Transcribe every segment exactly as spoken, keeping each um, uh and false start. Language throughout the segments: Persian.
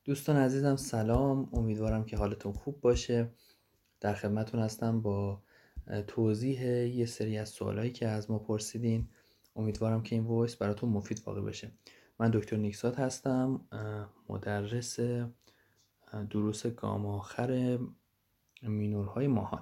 دوستان عزیزم سلام، امیدوارم که حالتون خوب باشه. در خدمتون هستم با توضیح یه سری از سوالایی که از ما پرسیدین. امیدوارم که این وایس براتون مفید واقع بشه. من دکتر نیکزاد هستم، مدرس دروس گام آخر مینورهای ماهان.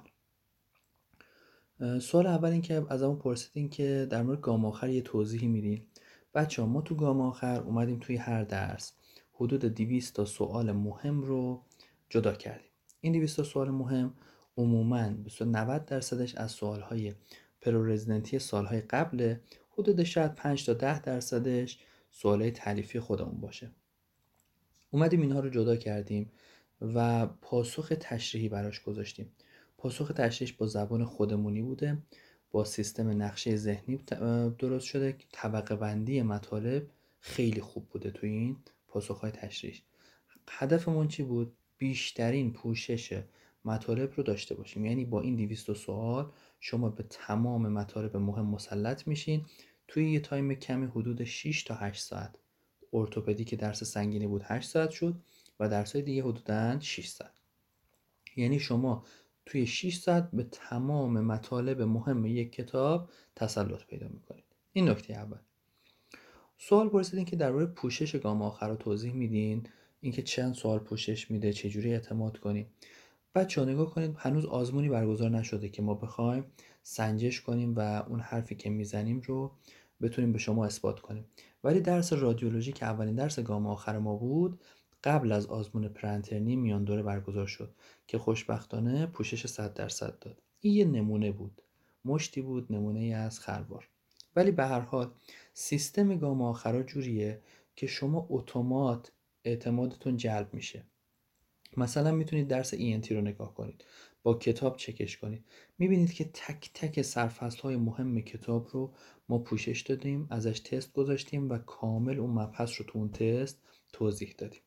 سوال اول این که از همون پرسیدین که در مورد گام آخر یه توضیحی میدین. بچه ها، ما تو گام آخر اومدیم توی هر درس حدود دویست تا سوال مهم رو جدا کردیم. این دویست تا سوال مهم عموماً نود درصدش از سوالهای پرورزیدنتی سالهای قبله، حدود شاید پنج تا ده درصدش سوالهای تالیفی خودمون باشه. اومدیم اینها رو جدا کردیم و پاسخ تشریحی براش گذاشتیم. پاسخ تشریحش با زبان خودمونی بوده، با سیستم نقشه ذهنی درست شده. طبقه بندی مطالب خیلی خوب بوده توی این پاسخهای تشریحی. هدفمون چی بود؟ بیشترین پوشش مطالب رو داشته باشیم. یعنی با این دویست سوال شما به تمام مطالب مهم مسلط میشین توی یه تایم کمی، حدود شش تا هشت ساعت. ارتوپدی که درس سنگینی بود هشت ساعت شد و درسای دیگه حدوداً شش ساعت. یعنی شما توی شش ساعت به تمام مطالب مهم یک کتاب تسلط پیدا میکنید. این نکته اول. سوال پرسیدین که درباره پوشش گام آخر رو توضیح میدین، اینکه چند سوال پوشش میده، چجوری اعتماد کنیم. بچه‌ها نگاه کنید، هنوز آزمونی برگزار نشده که ما بخوایم سنجش کنیم و اون حرفی که میزنیم رو بتونیم به شما اثبات کنیم. ولی درس رادیولوژی که اولین درس گام آخر ما بود، قبل از آزمون پرنترنی میان دوره برگزار شد که خوشبختانه پوشش صد درصد داد. این یه نمونه بود، مشتی بود، نمونه ای از خروار. ولی به هر حال سیستم گام آخرا جوریه که شما اتومات اعتمادتون جلب میشه. مثلا میتونید درس ای ان تی رو نگاه کنید، با کتاب چکش کنید، میبینید که تک تک سرفصل های مهم کتاب رو ما پوشش دادیم، ازش تست گذاشتیم و کامل اون مبحث رو تو اون تست توضیح دادیم.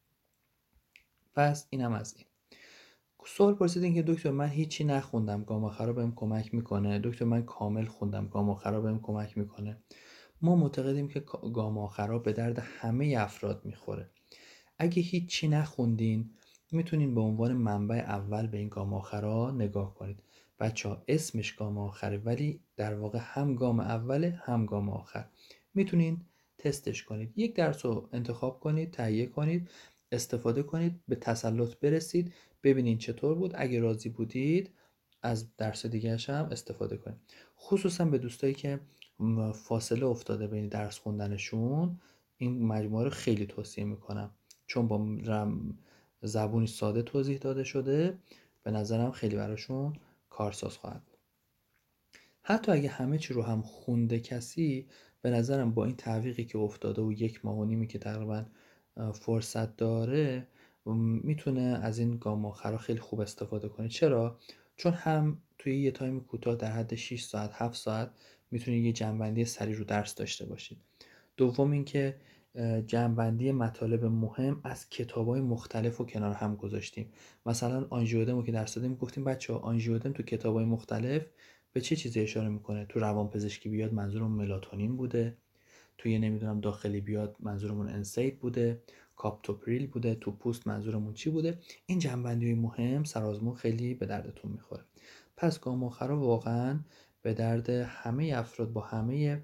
پس اینم از این. سوال پرسیدین که دکتر من هیچی نخوندم، گام آخرا بهم کمک میکنه؟ دکتر من کامل خوندم، گام آخرا بهم کمک میکنه؟ ما معتقدیم که گام آخرا به درد همه افراد میخوره. اگه هیچی نخوندین، میتونین به عنوان منبع اول به این گام آخرا نگاه کنید. بچه ها، اسمش گام آخره ولی در واقع هم گام اوله هم گام آخر. میتونین تستش کنید، یک درس رو انتخاب کنید، تهیه کنید، استفاده کنید، به تسلط برسید، ببینین چطور بود. اگه راضی بودید از درس دیگرش هم استفاده کنید. خصوصا به دوستایی که فاصله افتاده بین درس خوندنشون، این مجموعه رو خیلی توصیه میکنم، چون با زبونی ساده توضیح داده شده، به نظرم خیلی براشون کارساز خواهد بود. حتی اگه همه چی رو هم خونده کسی، به نظرم با این تعویقی که افتاده و یک ماه و نیمی که تقریبا فرصت داره، میتونه از این گام آخرا خیلی خوب استفاده کنه. چرا؟ چون هم توی یه تایم کوتاه در حد شش ساعت هفت ساعت میتونید یه جنبندی سریع رو درس داشته باشید. دوم اینکه جمع‌بندی مطالب مهم از کتاب‌های مختلف رو کنار هم گذاشتیم. مثلا آنژیودم رو که درس دادیم گفتیم بچه‌ها آنژیودم تو کتاب‌های مختلف به چه چیزی اشاره میکنه؟ تو روانپزشکی بیاد منظورمون ملاتونین بوده، توی نمیدونم داخلی بیاد منظورمون انسید بوده، کاپتوپریل بوده، تو پوست منظورمون چی بوده. این جنبندی مهم سرآزمون خیلی به دردتون میخوره. پس گام آخرا واقعا به درد همه افراد با همه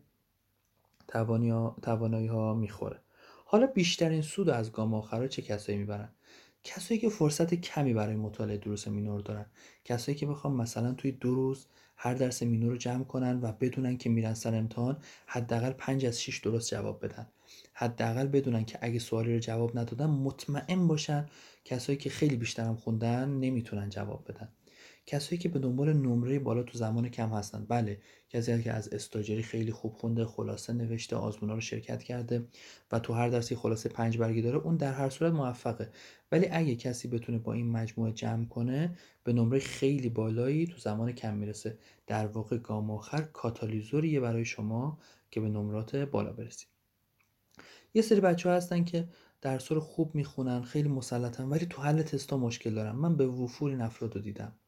توانایی ها میخوره. حالا بیشترین سود از گام آخرا چه کسایی میبرن؟ کسایی که فرصت کمی برای مطالعه دروس مینور دارن، کسایی که بخوام مثلا توی دو روز هر درس مینور رو جمع کنن و بدونن که میرن سر امتحان حداقل پنج از شش درست جواب بدن، حداقل بدونن که اگه سوالی رو جواب ندادن مطمئن باشن کسایی که خیلی بیشترم خوندن نمیتونن جواب بدن. کسایی که به دنبال نمره بالا تو زمان کم هستن، بله، کسی که از استاجری خیلی خوب خونده، خلاصه نوشته، آزمونا رو شرکت کرده و تو هر درسی خلاصه پنج برگی داره، اون در هر صورت موفقه. ولی اگه کسی بتونه با این مجموعه جمع کنه، به نمره خیلی بالایی تو زمان کم میرسه. در واقع گام آخر کاتالیزوریه برای شما که به نمرات بالا برسید. یه سری بچه ها هستن که درس رو خوب میخونن، خیلی مسلطن، ولی تو حل تستا مشکل دارن. من به وفور این افراد رو دیدم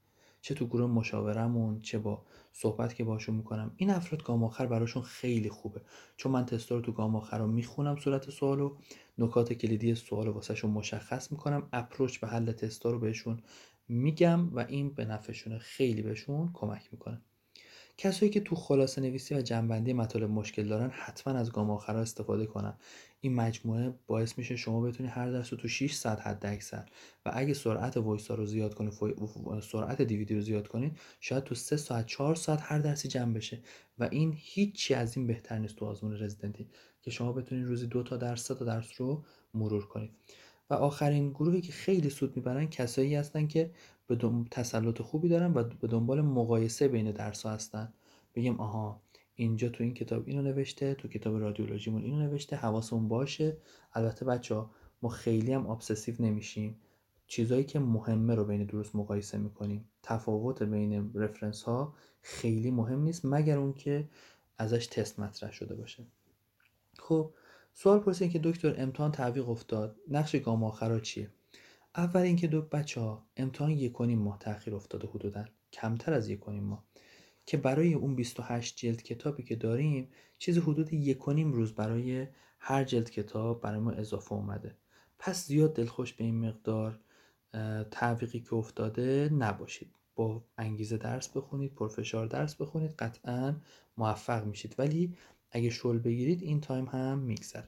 چه تو گروه مشاورمون، چه با صحبت که باشون میکنم. این افراد گام آخر براشون خیلی خوبه، چون من تستا رو تو گام آخر رو میخونم، صورت سوالو، نکات کلیدی سوال واسهشون مشخص میکنم، اپروچ به حل تستا رو بهشون میگم و این به نفعشونه، خیلی بهشون کمک میکنه. کسایی که تو خلاصه نویسی و جنبندی مطالب مشکل دارن حتما از گام آخرها استفاده کنن. این مجموعه باعث میشه شما بتونی هر درس رو تو شش ساعت حد اکثر، و اگه سرعت وایس رو زیاد کنید، سرعت دیویدی رو زیاد کنید، شاید تو سه ساعت چهار ساعت هر درسی جمع بشه و این هیچی از این بهتر نیست تو آزمون رزیدنتی که شما بتونید روزی دو تا درس سه تا درس رو مرور کنید. و آخرین گروهی که خیلی سود میبرن کسایی هستن که به تسلط خوبی دارن و به دنبال مقایسه بین درس‌ها هستن. بگیم آها اینجا تو این کتاب اینو نوشته، تو کتاب رادیولوژیمون اینو نوشته، حواسمون باشه. البته بچه‌ها ما خیلی هم ابسسیو نمیشیم، چیزایی که مهمه رو بین دروس مقایسه میکنیم. تفاوت بین رفرنس ها خیلی مهم نیست مگر اون که ازش تست مطرح شده باشه. خب سوال پرسید که دکتر امتحان تعویق افتاد، نقش گام آخرا چیه؟ اول اینکه دو بچه ها امتحان یک و نیم ماه تاخیر افتاده، حدوداً کمتر از یک و نیم ماه، که برای اون بیست و هشت جلد کتابی که داریم چیزی حدود یک و نیم روز برای هر جلد کتاب برای ما اضافه اومده. پس زیاد دلخوش به این مقدار تعویقی که افتاده نباشید. با انگیزه درس بخونید، پرفشار درس بخونید، قطعاً موفق میشید، ولی اگه شل بگیرید این تایم هم میگذره.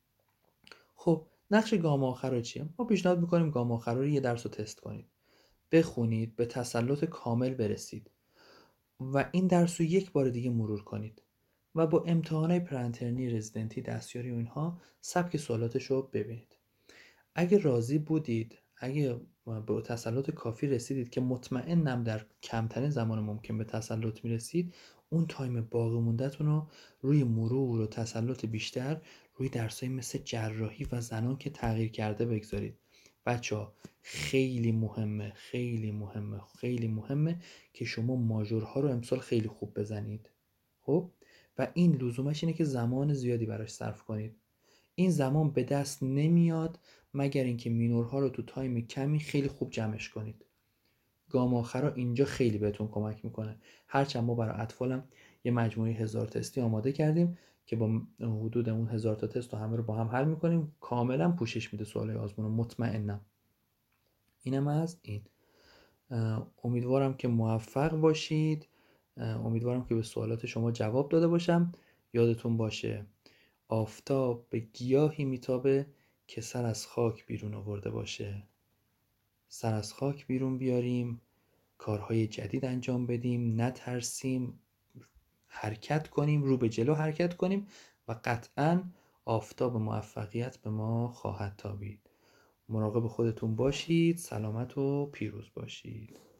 خب نقش گام آخر چیه؟ ما پیشنهاد میکنیم گام آخر رو یه درس رو تست کنید، بخونید، به تسلط کامل برسید و این درس رو یک بار دیگه مرور کنید و با امتحانات پرانترنی، رزیدنتی، دستیاری و اینها سبک سوالاتش رو ببینید. اگه راضی بودید، اگه به تسلط کافی رسیدید که مطمئنم در کمترین زمان ممکن به تسلط میرسید، اون تایم باقی مونده‌تون رو روی مرور و تسلط بیشتر روی درسایی مثل جراحی و زنان که تغییر کرده بگذارید. بچه‌ها خیلی مهمه، خیلی مهمه، خیلی مهمه که شما ماژورها رو امسال خیلی خوب بزنید. خب و این لزومش اینه که زمان زیادی براش صرف کنید. این زمان به دست نمیاد مگر اینکه مینورها رو تو تایم کمی خیلی خوب جمعش کنید. گام آخرا اینجا خیلی بهتون کمک میکنه. هرچند ما برای اطفالم یه مجموعه هزار تستی آماده کردیم که با حدود اون هزار تا تست رو همه رو با هم حل میکنیم، کاملا پوشش میده سوالای آزمون، مطمئنم. اینم از این. امیدوارم که موفق باشید، امیدوارم که به سوالات شما جواب داده باشم. یادتون باشه آفتاب به گیاهی میتابه که سر از خاک بیرون آورده باشه. سر از خاک بیرون بیاریم، کارهای جدید انجام بدیم، نترسیم، حرکت کنیم، رو به جلو حرکت کنیم و قطعاً آفتاب موفقیت به ما خواهد تابید. مراقب خودتون باشید، سلامت و پیروز باشید.